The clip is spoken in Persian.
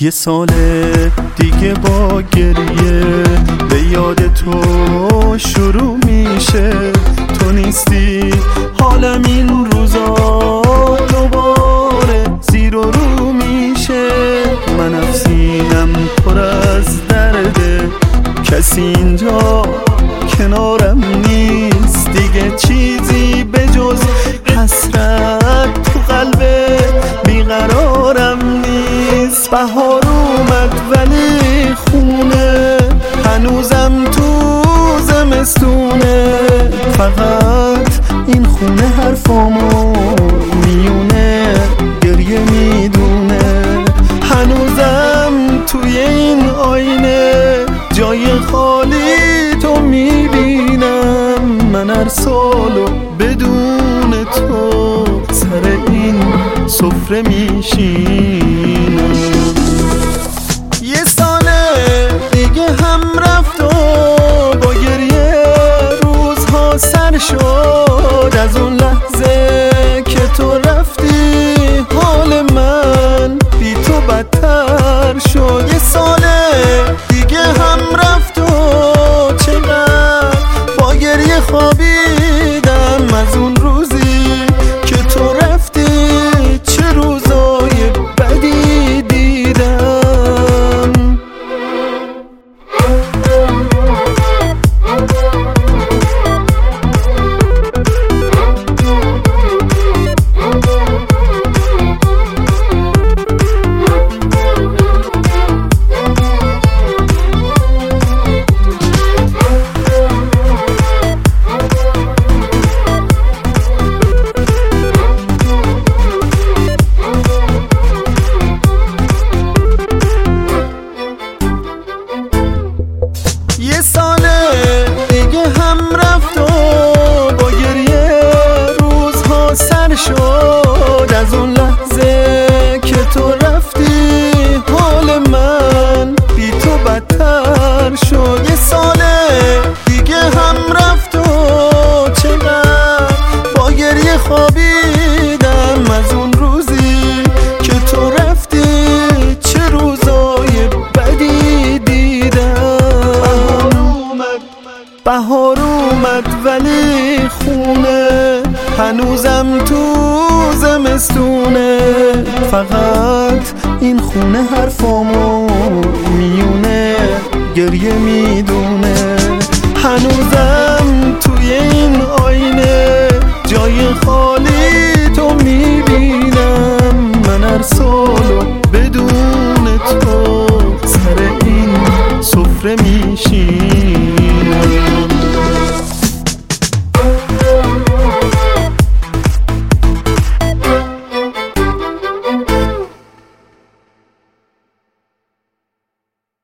یه سال دیگه با گریه به یاد تو شروع میشه. تو نیستی حالم این روزا دوباره زیر و رو میشه. من افسینم پر از درده، کسی اینجا کنارم نیست دیگه. چیزی به جز حسرت تو قلب بیقرارم نیست. بهار اومد ولی خونه هنوزم تو زمستونه. فقط این خونه حرفامو میونه، گریه میدونه. هنوزم توی این آینه جای خالی تو میبینم. من هر سالو بدون تو سر این سفره میشینم. یه ساله دیگه هم رفت و با گریه روزها سر شد. از اون لحظه که تو رفتی حال من بی تو بدتر شد. یه ساله دیگه هم رفت و چقدر با گریه خوابیدم از اون روزی که تو رفتی. چه روزای بدی دیدم. یه ساله دیگه هم رفت و با گریه روزها سر شد. از اون لحظه که تو رفتی حال من بی تو بدتر شد. یه ساله دیگه هم رفت و چقدر با گریه خوابیدم از اون روزی که تو رفتی. چه روزای بدی دیدم. بهار اومد ولی خونه هنوزم تو زمستونه. فقط این خونه حرفامو میونه، گریه میدونه. هنوزم توی این آینه جای خالی تو میبینم. من هر سالو بدون تو سر این سفره میشه.